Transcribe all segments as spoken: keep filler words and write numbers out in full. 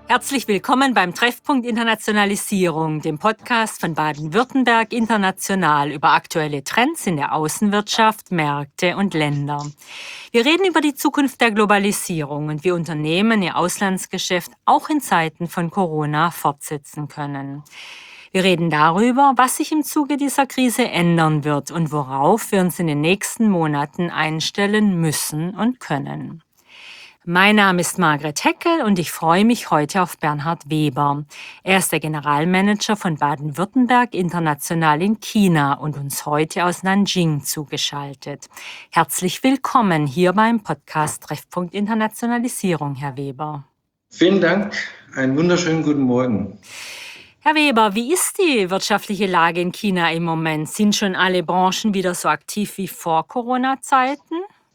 Herzlich willkommen beim Treffpunkt Internationalisierung, dem Podcast von Baden-Württemberg International über aktuelle Trends in der Außenwirtschaft, Märkte und Länder. Wir reden über die Zukunft der Globalisierung und wie Unternehmen ihr Auslandsgeschäft auch in Zeiten von Corona fortsetzen können. Wir reden darüber, was sich im Zuge dieser Krise ändern wird und worauf wir uns in den nächsten Monaten einstellen müssen und können. Mein Name ist Margret Heckel und ich freue mich heute auf Bernhard Weber. Er ist der Generalmanager von Baden-Württemberg International in China und uns heute aus Nanjing zugeschaltet. Herzlich willkommen hier beim Podcast Treffpunkt Internationalisierung, Herr Weber. Vielen Dank, einen wunderschönen guten Morgen. Herr Weber, wie ist die wirtschaftliche Lage in China im Moment? Sind schon alle Branchen wieder so aktiv wie vor Corona-Zeiten?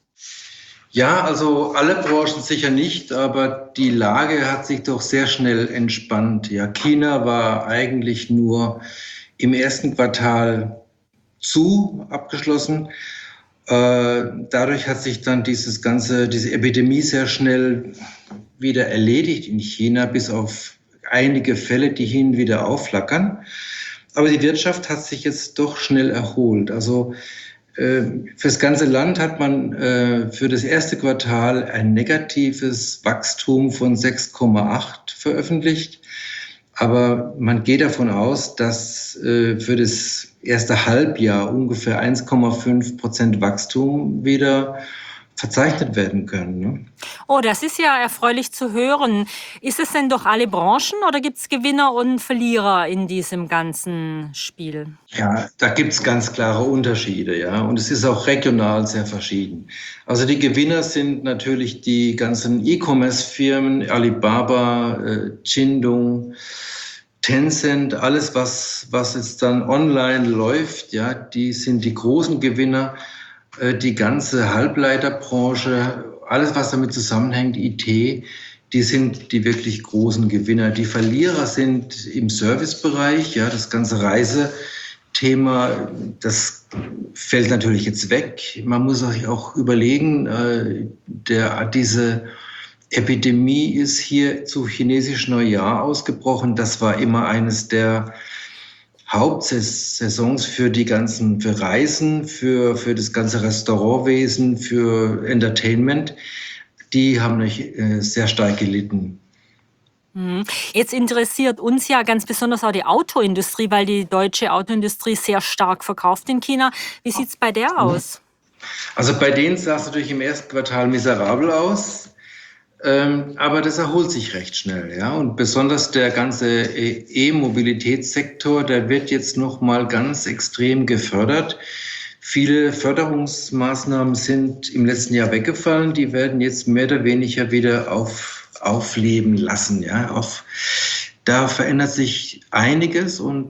Ja, also alle Branchen sicher nicht, aber die Lage hat sich doch sehr schnell entspannt. Ja, China war eigentlich nur im ersten Quartal zu abgeschlossen. Äh, dadurch hat sich dann dieses ganze, diese Epidemie sehr schnell wieder erledigt in China, bis auf einige Fälle, die hin und wieder aufflackern. Aber die Wirtschaft hat sich jetzt doch schnell erholt. Also Fürs ganze Land hat man äh, für das erste Quartal ein negatives Wachstum von sechs Komma acht veröffentlicht. Aber man geht davon aus, dass äh, für das erste Halbjahr ungefähr eins Komma fünf Prozent Wachstum wieder verzeichnet werden können. Ne? Oh, das ist ja erfreulich zu hören. Ist es denn durch alle Branchen oder gibt es Gewinner und Verlierer in diesem ganzen Spiel? Ja, da gibt es ganz klare Unterschiede, ja. Und es ist auch regional sehr verschieden. Also die Gewinner sind natürlich die ganzen E-Commerce-Firmen, Alibaba, äh, Jingdong, Tencent, alles was, was jetzt dann online läuft, ja, die sind die großen Gewinner. Die ganze Halbleiterbranche, alles was damit zusammenhängt, I T, die sind die wirklich großen Gewinner. Die Verlierer sind im Servicebereich, ja, das ganze Reisethema, das fällt natürlich jetzt weg. Man muss sich auch überlegen, äh, der, diese Epidemie ist hier zu chinesischem Neujahr ausgebrochen. Das war immer eines der Hauptsaisons für die ganzen, für Reisen, für, für das ganze Restaurantwesen, für Entertainment, die haben nicht, äh, sehr stark gelitten. Jetzt interessiert uns ja ganz besonders auch die Autoindustrie, weil die deutsche Autoindustrie sehr stark verkauft in China. Wie sieht es bei der aus? Also bei denen sah es natürlich im ersten Quartal miserabel aus. Ähm, aber das erholt sich recht schnell, ja. Und besonders der ganze E-Mobilitätssektor, der wird jetzt noch mal ganz extrem gefördert. Viele Förderungsmaßnahmen sind im letzten Jahr weggefallen. Die werden jetzt mehr oder weniger wieder auf, aufleben lassen, ja. Auf, da verändert sich einiges und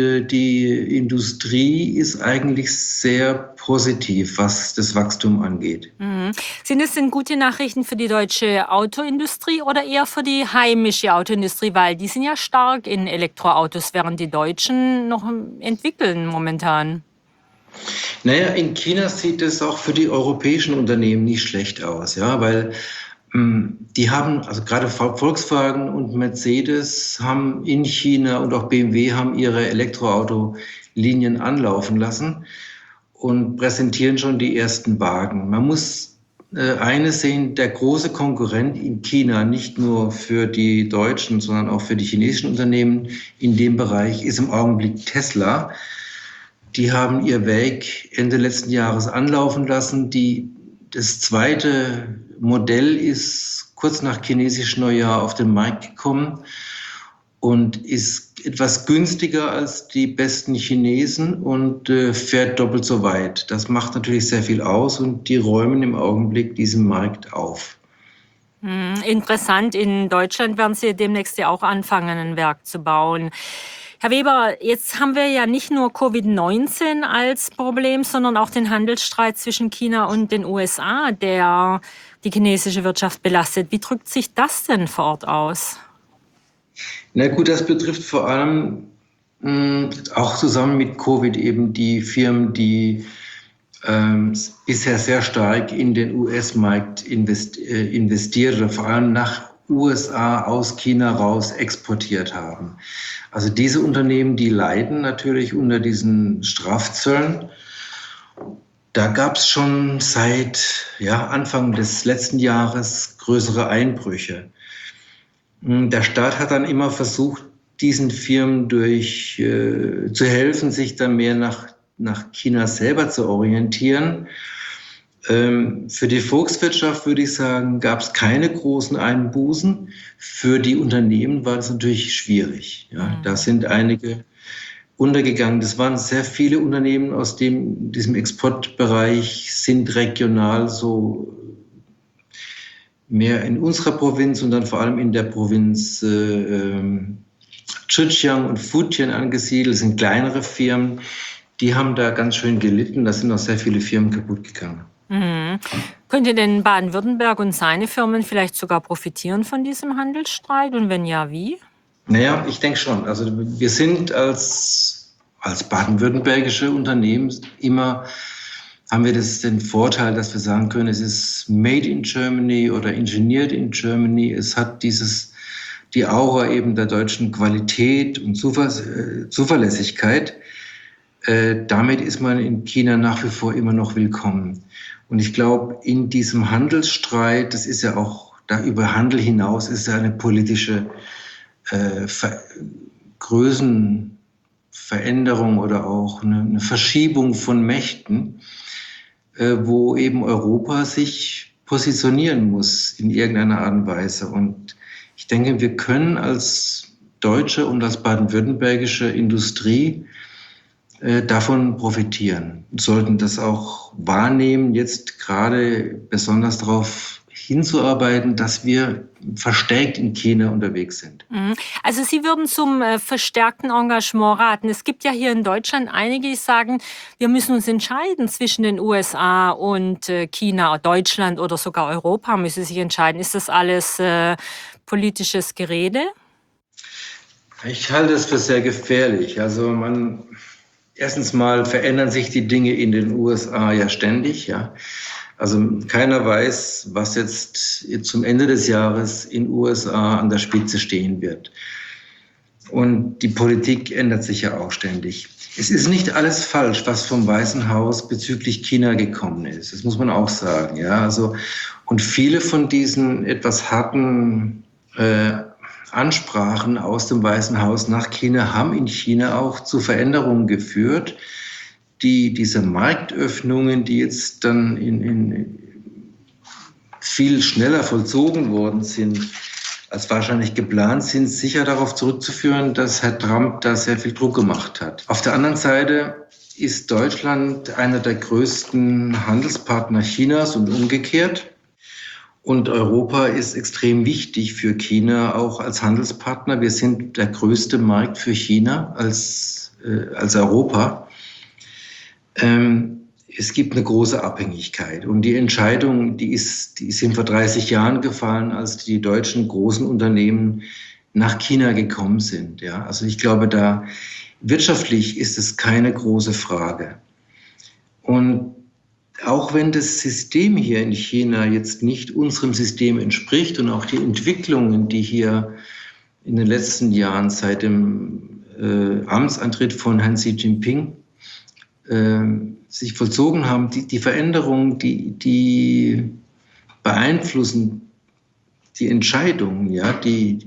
die Industrie ist eigentlich sehr positiv, was das Wachstum angeht. Mhm. Sind es denn gute Nachrichten für die deutsche Autoindustrie oder eher für die heimische Autoindustrie? Weil die sind ja stark in Elektroautos, während die Deutschen noch entwickeln momentan. Naja, in China sieht es auch für die europäischen Unternehmen nicht schlecht aus, ja, weil die haben, also gerade Volkswagen und Mercedes haben in China und auch B M W haben ihre Elektroautolinien anlaufen lassen und präsentieren schon die ersten Wagen. Man muss äh, eines sehen, der große Konkurrent in China, nicht nur für die deutschen, sondern auch für die chinesischen Unternehmen in dem Bereich, ist im Augenblick Tesla. Die haben ihr Werk Ende letzten Jahres anlaufen lassen. Die, das zweite Modell ist kurz nach chinesischem Neujahr auf den Markt gekommen und ist etwas günstiger als die besten Chinesen und äh, fährt doppelt so weit. Das macht natürlich sehr viel aus und die räumen im Augenblick diesen Markt auf. Hm, interessant, in Deutschland werden Sie demnächst ja auch anfangen, ein Werk zu bauen. Herr Weber, jetzt haben wir ja nicht nur Covid neunzehn als Problem, sondern auch den Handelsstreit zwischen China und den U S A, der die chinesische Wirtschaft belastet. Wie drückt sich das denn vor Ort aus? Na gut, das betrifft vor allem mh, auch zusammen mit Covid eben die Firmen, die ähm, bisher sehr stark in den U S-Markt invest, äh, investiert oder vor allem nach U S A aus China raus exportiert haben. Also diese Unternehmen, die leiden natürlich unter diesen Strafzöllen. Da gab es schon seit ja, Anfang des letzten Jahres größere Einbrüche. Der Staat hat dann immer versucht, diesen Firmen durch, äh, zu helfen, sich dann mehr nach, nach China selber zu orientieren. Ähm, für die Volkswirtschaft würde ich sagen, gab es keine großen Einbußen. Für die Unternehmen war das natürlich schwierig. Ja. Mhm. Da sind einige untergegangen. Das waren sehr viele Unternehmen aus dem, diesem Exportbereich, sind regional so mehr in unserer Provinz und dann vor allem in der Provinz äh, Zhejiang und Fujian angesiedelt. Das sind kleinere Firmen, die haben da ganz schön gelitten. Da sind auch sehr viele Firmen kaputt gegangen. Mhm. Könnte denn Baden-Württemberg und seine Firmen vielleicht sogar profitieren von diesem Handelsstreit? Und wenn ja, wie? Naja, ich denke schon. Also wir sind als, als baden-württembergische Unternehmen immer, haben wir das, den Vorteil, dass wir sagen können, es ist made in Germany oder engineered in Germany. Es hat dieses, die Aura eben der deutschen Qualität und Zuver- Zuverlässigkeit. Äh, damit ist man in China nach wie vor immer noch willkommen. Und ich glaube, in diesem Handelsstreit, das ist ja auch, da über Handel hinaus ist ja eine politische äh, Ver- Größenveränderung oder auch eine, eine Verschiebung von Mächten, äh, wo eben Europa sich positionieren muss in irgendeiner Art und Weise. Und ich denke, wir können als deutsche und als baden-württembergische Industrie davon profitieren und sollten das auch wahrnehmen, jetzt gerade besonders darauf hinzuarbeiten, dass wir verstärkt in China unterwegs sind. Also Sie würden zum äh, verstärkten Engagement raten. Es gibt ja hier in Deutschland einige, die sagen, wir müssen uns entscheiden zwischen den U S A und äh, China, Deutschland oder sogar Europa müsse sich entscheiden. Ist das alles äh, politisches Gerede? Ich halte es für sehr gefährlich. Also man Erstens mal verändern sich die Dinge in den U S A ja ständig. Ja. Also keiner weiß, was jetzt zum Ende des Jahres in den U S A an der Spitze stehen wird. Und die Politik ändert sich ja auch ständig. Es ist nicht alles falsch, was vom Weißen Haus bezüglich China gekommen ist. Das muss man auch sagen. Ja. Also, und viele von diesen etwas harten äh, Ansprachen aus dem Weißen Haus nach China haben in China auch zu Veränderungen geführt, die diese Marktöffnungen, die jetzt dann in, in viel schneller vollzogen worden sind, als wahrscheinlich geplant sind, sicher darauf zurückzuführen, dass Herr Trump da sehr viel Druck gemacht hat. Auf der anderen Seite ist Deutschland einer der größten Handelspartner Chinas und umgekehrt. Und Europa ist extrem wichtig für China, auch als Handelspartner. Wir sind der größte Markt für China als, äh, als Europa. Ähm, es gibt eine große Abhängigkeit. Und die Entscheidung, die ist, die sind vor dreißig Jahren gefallen, als die deutschen großen Unternehmen nach China gekommen sind. Ja, also ich glaube, da wirtschaftlich ist es keine große Frage. Und auch wenn das System hier in China jetzt nicht unserem System entspricht und auch die Entwicklungen, die hier in den letzten Jahren seit dem äh, Amtsantritt von Herrn Xi Jinping äh, sich vollzogen haben, die, die Veränderungen, die, die beeinflussen die Entscheidungen, ja, die,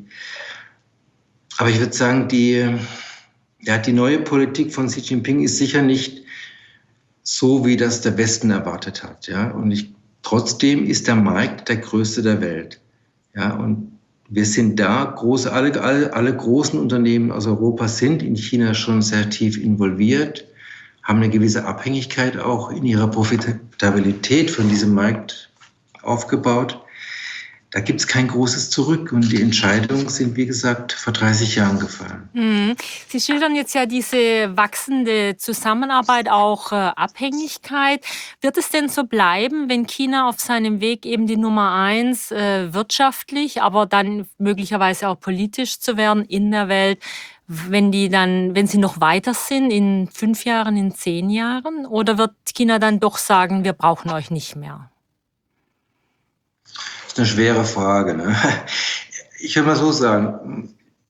aber ich würde sagen, die, ja, die neue Politik von Xi Jinping ist sicher nicht so, wie das der Westen erwartet hat. Ja? Und ich, trotzdem ist der Markt der größte der Welt. Ja? Und wir sind da, große, alle, alle, alle großen Unternehmen aus Europa sind in China schon sehr tief involviert, haben eine gewisse Abhängigkeit auch in ihrer Profitabilität von diesem Markt aufgebaut. Da gibt es kein großes Zurück und die Entscheidungen sind, wie gesagt, vor dreißig Jahren gefallen. Mhm. Sie schildern jetzt ja diese wachsende Zusammenarbeit, auch äh, Abhängigkeit. Wird es denn so bleiben, wenn China auf seinem Weg eben die Nummer eins äh, wirtschaftlich, aber dann möglicherweise auch politisch zu werden in der Welt, wenn die dann, wenn sie noch weiter sind, in fünf Jahren, in zehn Jahren? Oder wird China dann doch sagen, wir brauchen euch nicht mehr? Das ist eine schwere Frage. Ne? Ich will mal so sagen,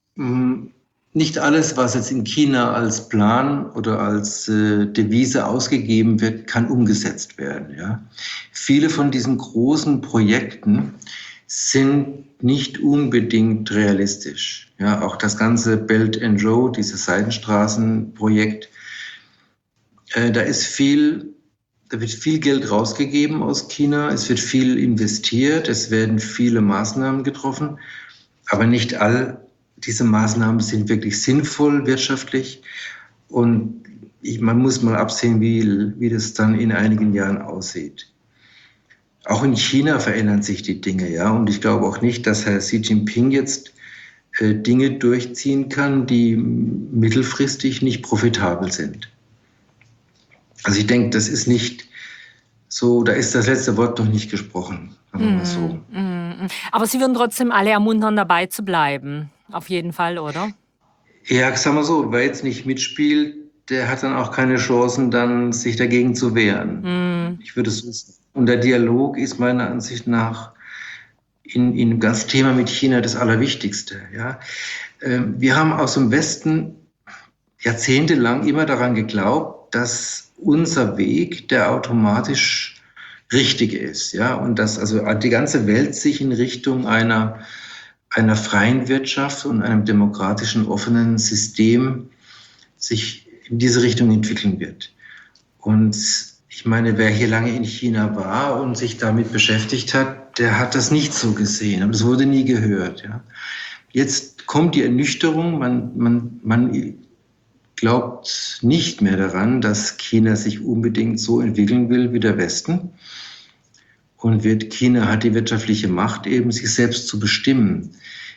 nicht alles, was jetzt in China als Plan oder als äh, Devise ausgegeben wird, kann umgesetzt werden. Ja? Viele von diesen großen Projekten sind nicht unbedingt realistisch. Ja, auch das ganze Belt and Road, dieses Seidenstraßenprojekt, äh, da ist viel, da wird viel Geld rausgegeben aus China, es wird viel investiert, es werden viele Maßnahmen getroffen, aber nicht all diese Maßnahmen sind wirklich sinnvoll wirtschaftlich und ich, man muss mal absehen, wie, wie das dann in einigen Jahren aussieht. Auch in China verändern sich die Dinge, ja, und ich glaube auch nicht, dass Herr Xi Jinping jetzt äh, Dinge durchziehen kann, die mittelfristig nicht profitabel sind. Also ich denke, das ist nicht so, da ist das letzte Wort noch nicht gesprochen, sagen wir mal so. Mm, mm. Aber Sie würden trotzdem alle ermuntern, dabei zu bleiben. Auf jeden Fall, oder? Ja, sagen wir so, wer jetzt nicht mitspielt, der hat dann auch keine Chancen, dann sich dagegen zu wehren. Mm. Ich würde so sagen. Und der Dialog ist meiner Ansicht nach in, in dem ganzen Thema mit China das Allerwichtigste. Ja? Wir haben aus dem Westen jahrzehntelang immer daran geglaubt, dass unser Weg der automatisch richtige ist. Ja? Und dass also die ganze Welt sich in Richtung einer, einer freien Wirtschaft und einem demokratischen, offenen System sich in diese Richtung entwickeln wird. Und ich meine, wer hier lange in China war und sich damit beschäftigt hat, der hat das nicht so gesehen. Aber das wurde nie gehört. Ja. Jetzt kommt die Ernüchterung. Man, man, man glaubt nicht mehr daran, dass China sich unbedingt so entwickeln will wie der Westen. Und wird, China hat die wirtschaftliche Macht, eben sich selbst zu bestimmen.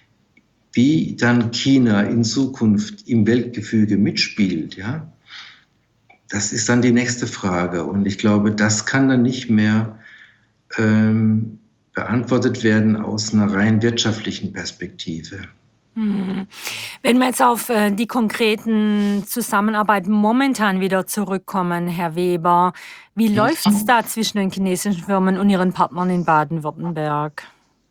Wie dann China in Zukunft im Weltgefüge mitspielt, ja, das ist dann die nächste Frage. Und ich glaube, das kann dann nicht mehr ähm, beantwortet werden aus einer rein wirtschaftlichen Perspektive. Hm. Wenn wir jetzt auf äh, die konkreten Zusammenarbeiten momentan wieder zurückkommen, Herr Weber, wie läuft es da zwischen den chinesischen Firmen und ihren Partnern in Baden-Württemberg?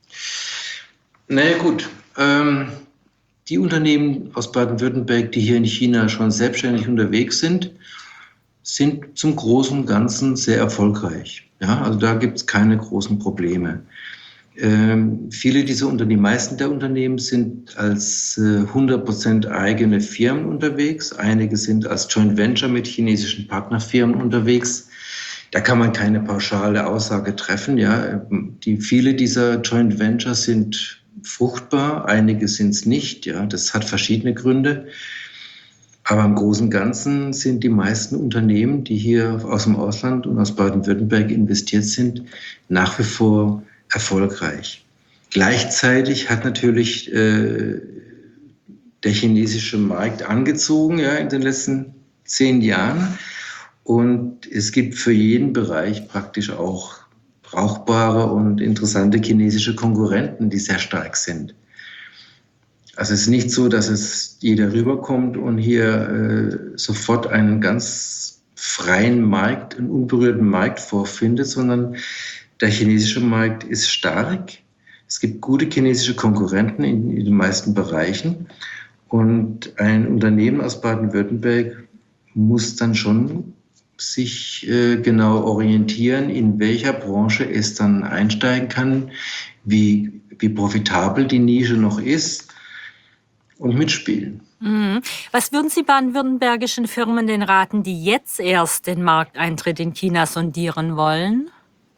Na ja, gut. Ähm, die Unternehmen aus Baden-Württemberg, die hier in China schon selbstständig unterwegs sind, sind zum Großen und Ganzen sehr erfolgreich. Ja, also da gibt es keine großen Probleme. Ähm, viele dieser Unternehmen, die meisten der Unternehmen sind als äh, hundert Prozent eigene Firmen unterwegs. Einige sind als Joint Venture mit chinesischen Partnerfirmen unterwegs. Da kann man keine pauschale Aussage treffen. Ja, die, viele dieser Joint Ventures sind fruchtbar, einige sind es nicht. Ja, das hat verschiedene Gründe. Aber im Großen und Ganzen sind die meisten Unternehmen, die hier aus dem Ausland und aus Baden-Württemberg investiert sind, nach wie vor erfolgreich. Gleichzeitig hat natürlich äh, der chinesische Markt angezogen, ja, in den letzten zehn Jahren. Und es gibt für jeden Bereich praktisch auch brauchbare und interessante chinesische Konkurrenten, die sehr stark sind. Also es ist nicht so, dass es jeder rüberkommt und hier äh, sofort einen ganz freien Markt, einen unberührten Markt vorfindet, sondern der chinesische Markt ist stark. Es gibt gute chinesische Konkurrenten in, in den meisten Bereichen. Und ein Unternehmen aus Baden-Württemberg muss dann schon sich äh, genau orientieren, in welcher Branche es dann einsteigen kann, wie, wie profitabel die Nische noch ist. Und mitspielen. Mhm. Was würden Sie baden-württembergischen Firmen denn raten, die jetzt erst den Markteintritt in China sondieren wollen?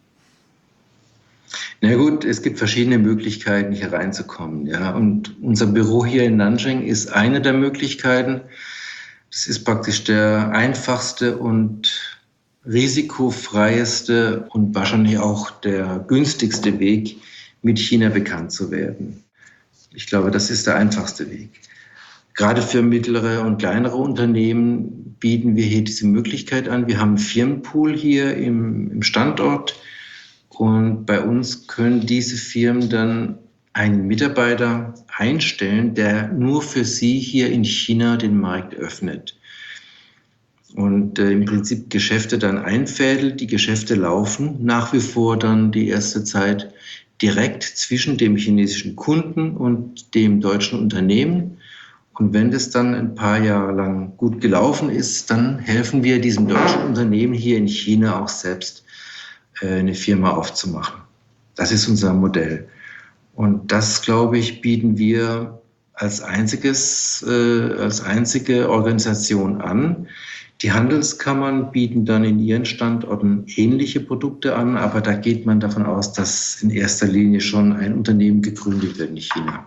Na gut, es gibt verschiedene Möglichkeiten, hier reinzukommen. Ja. Und unser Büro hier in Nanjing ist eine der Möglichkeiten. Das ist praktisch der einfachste und risikofreieste und wahrscheinlich auch der günstigste Weg, mit China bekannt zu werden. Ich glaube, das ist der einfachste Weg. Gerade für mittlere und kleinere Unternehmen bieten wir hier diese Möglichkeit an. Wir haben einen Firmenpool hier im, im Standort und bei uns können diese Firmen dann einen Mitarbeiter einstellen, der nur für sie hier in China den Markt öffnet. Und äh, im Prinzip Geschäfte dann einfädelt, die Geschäfte laufen nach wie vor dann die erste Zeit direkt zwischen dem chinesischen Kunden und dem deutschen Unternehmen. Und wenn das dann ein paar Jahre lang gut gelaufen ist, dann helfen wir diesem deutschen Unternehmen hier in China auch selbst eine Firma aufzumachen. Das ist unser Modell. Und das, glaube ich, bieten wir als einziges, äh, als einzige Organisation an. Die Handelskammern bieten dann in ihren Standorten ähnliche Produkte an, aber da geht man davon aus, dass in erster Linie schon ein Unternehmen gegründet wird in China.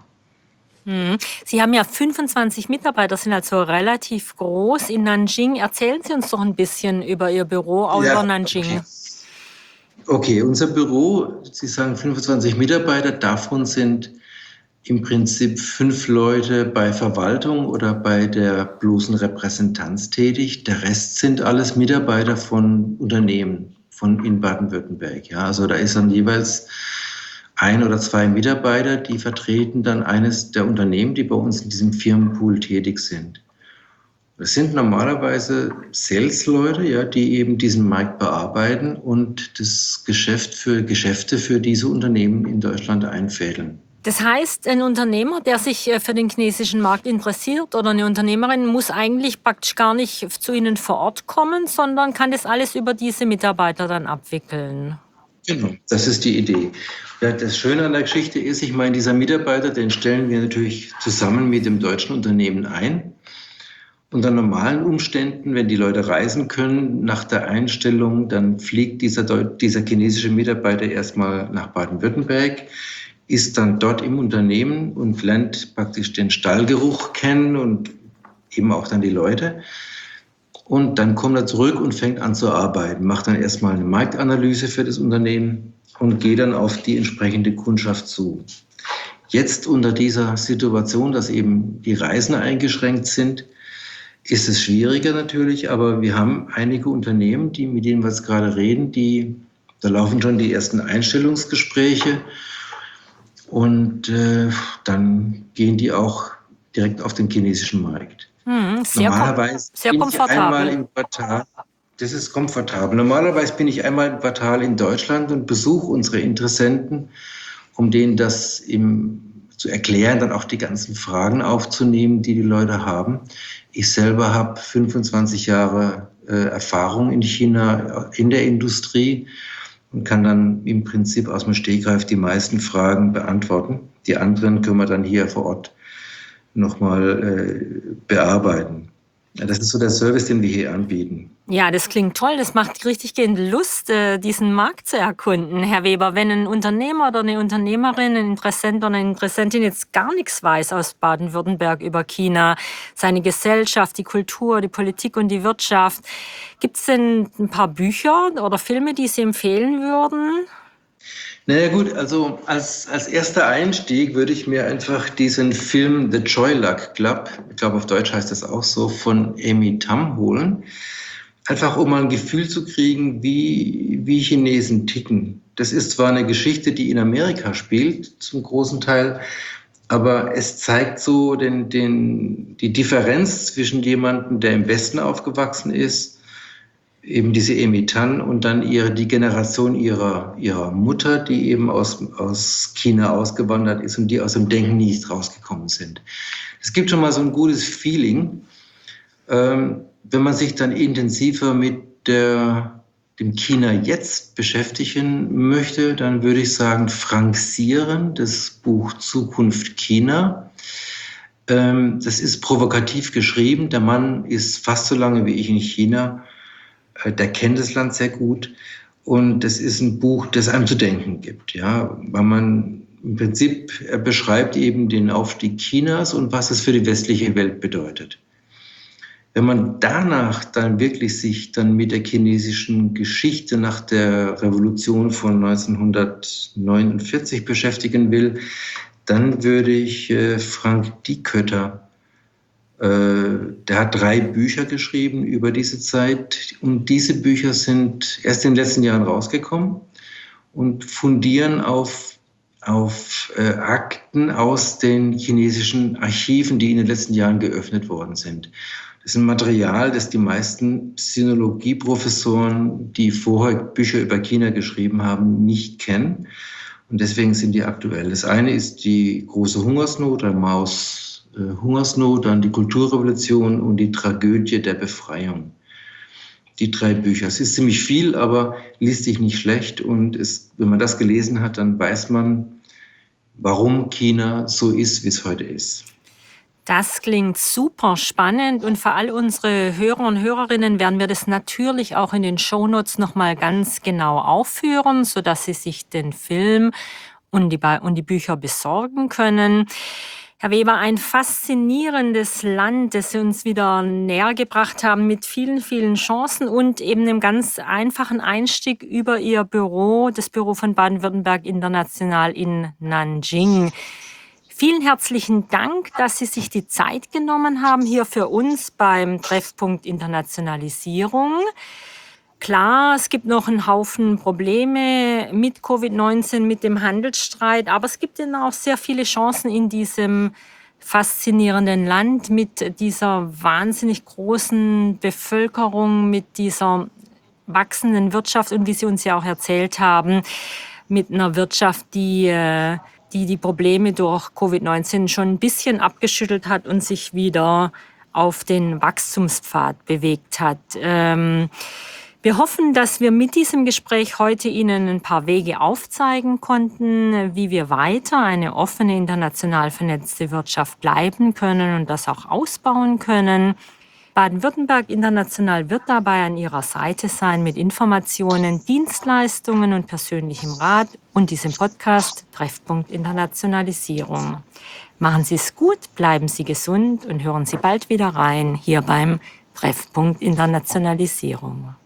Sie haben ja fünfundzwanzig Mitarbeiter, sind also relativ groß in Nanjing. Erzählen Sie uns doch ein bisschen über Ihr Büro auch ja, über Nanjing. Okay. okay, unser Büro, Sie sagen fünfundzwanzig Mitarbeiter, davon sind im Prinzip fünf Leute bei Verwaltung oder bei der bloßen Repräsentanz tätig. Der Rest sind alles Mitarbeiter von Unternehmen von in Baden-Württemberg. Ja, also da ist dann jeweils ein oder zwei Mitarbeiter, die vertreten dann eines der Unternehmen, die bei uns in diesem Firmenpool tätig sind. Das sind normalerweise Sales-Leute, ja, die eben diesen Markt bearbeiten und das Geschäft für Geschäfte für diese Unternehmen in Deutschland einfädeln. Das heißt, ein Unternehmer, der sich für den chinesischen Markt interessiert oder eine Unternehmerin, muss eigentlich praktisch gar nicht zu Ihnen vor Ort kommen, sondern kann das alles über diese Mitarbeiter dann abwickeln. Genau, das ist die Idee. Ja, das Schöne an der Geschichte ist, ich meine, dieser Mitarbeiter, den stellen wir natürlich zusammen mit dem deutschen Unternehmen ein. Unter normalen Umständen, wenn die Leute reisen können, nach der Einstellung, dann fliegt dieser, dieser chinesische Mitarbeiter erstmal nach Baden-Württemberg, ist dann dort im Unternehmen und lernt praktisch den Stallgeruch kennen und eben auch dann die Leute. Und dann kommt er zurück und fängt an zu arbeiten, macht dann erstmal eine Marktanalyse für das Unternehmen und geht dann auf die entsprechende Kundschaft zu. Jetzt unter dieser Situation, dass eben die Reisen eingeschränkt sind, ist es schwieriger natürlich, aber wir haben einige Unternehmen, die, mit denen wir jetzt gerade reden, die, da laufen schon die ersten Einstellungsgespräche und äh, dann gehen die auch direkt auf den chinesischen Markt. Hm, sehr Normalerweise sehr bin ich komfortabel. einmal im Quartal, das ist komfortabel. Normalerweise bin ich einmal im Quartal in Deutschland und besuche unsere Interessenten, um denen das im, zu erklären, dann auch die ganzen Fragen aufzunehmen, die die Leute haben. Ich selber habe fünfundzwanzig Jahre äh, Erfahrung in China in der Industrie und kann dann im Prinzip aus dem Stegreif die meisten Fragen beantworten. Die anderen können wir dann hier vor Ort nochmal äh, bearbeiten. Ja, das ist so der Service, den wir hier anbieten. Ja, das klingt toll. Das macht richtig gehend Lust, äh, diesen Markt zu erkunden. Herr Weber, wenn ein Unternehmer oder eine Unternehmerin, ein Interessent oder eine Interessentin jetzt gar nichts weiß aus Baden-Württemberg über China, seine Gesellschaft, die Kultur, die Politik und die Wirtschaft, gibt es denn ein paar Bücher oder Filme, die Sie empfehlen würden? Naja gut, also als, als erster Einstieg würde ich mir einfach diesen Film The Joy Luck Club, ich glaube auf Deutsch heißt das auch so, von Amy Tam holen. Einfach um mal ein Gefühl zu kriegen, wie, wie Chinesen ticken. Das ist zwar eine Geschichte, die in Amerika spielt, zum großen Teil, aber es zeigt so den, den, die Differenz zwischen jemandem, der im Westen aufgewachsen ist, eben diese Amy Tan und dann ihre, die Generation ihrer, ihrer Mutter, die eben aus, aus China ausgewandert ist und die aus dem Denken nicht rausgekommen sind. Es gibt schon mal so ein gutes Feeling. Ähm, wenn man sich dann intensiver mit der, dem China jetzt beschäftigen möchte, dann würde ich sagen, Frank Sieren, das Buch Zukunft China. Ähm, das ist provokativ geschrieben. Der Mann ist fast so lange wie ich in China. Der kennt das Land sehr gut und das ist ein Buch, das einem zu denken gibt, ja, weil man im Prinzip er beschreibt eben den Aufstieg Chinas und was es für die westliche Welt bedeutet. Wenn man danach dann wirklich sich dann mit der chinesischen Geschichte nach der Revolution von neunzehnhundertneunundvierzig beschäftigen will, dann würde ich äh, Frank Dikötter, der hat drei Bücher geschrieben über diese Zeit und diese Bücher sind erst in den letzten Jahren rausgekommen und fundieren auf, auf äh, Akten aus den chinesischen Archiven, die in den letzten Jahren geöffnet worden sind. Das ist ein Material, das die meisten Sinologieprofessoren, die vorher Bücher über China geschrieben haben, nicht kennen. Und deswegen sind die aktuell. Das eine ist die große Hungersnot, der Maus äh, Hungersnot, dann die Kulturrevolution und die Tragödie der Befreiung. Die drei Bücher. Es ist ziemlich viel, aber liest sich nicht schlecht. Und es, wenn man das gelesen hat, dann weiß man, warum China so ist, wie es heute ist. Das klingt super spannend und für all unsere Hörer und Hörerinnen werden wir das natürlich auch in den Shownotes nochmal ganz genau aufführen, sodass Sie sich den Film und die, und die Bücher besorgen können. Herr Weber, ein faszinierendes Land, das Sie uns wieder näher gebracht haben mit vielen, vielen Chancen und eben einem ganz einfachen Einstieg über Ihr Büro, das Büro von Baden-Württemberg International in Nanjing. Vielen herzlichen Dank, dass Sie sich die Zeit genommen haben hier für uns beim Treffpunkt Internationalisierung. Klar, es gibt noch einen Haufen Probleme mit Covid neunzehn, mit dem Handelsstreit, aber es gibt eben auch sehr viele Chancen in diesem faszinierenden Land mit dieser wahnsinnig großen Bevölkerung, mit dieser wachsenden Wirtschaft und wie Sie uns ja auch erzählt haben, mit einer Wirtschaft, die die die Probleme durch Covid neunzehn schon ein bisschen abgeschüttelt hat und sich wieder auf den Wachstumspfad bewegt hat. Ähm, wir hoffen, dass wir mit diesem Gespräch heute Ihnen ein paar Wege aufzeigen konnten, wie wir weiter eine offene, international vernetzte Wirtschaft bleiben können und das auch ausbauen können. Baden-Württemberg International wird dabei an Ihrer Seite sein mit Informationen, Dienstleistungen und persönlichem Rat und diesem Podcast Treffpunkt Internationalisierung. Machen Sie es gut, bleiben Sie gesund und hören Sie bald wieder rein hier beim Treffpunkt Internationalisierung.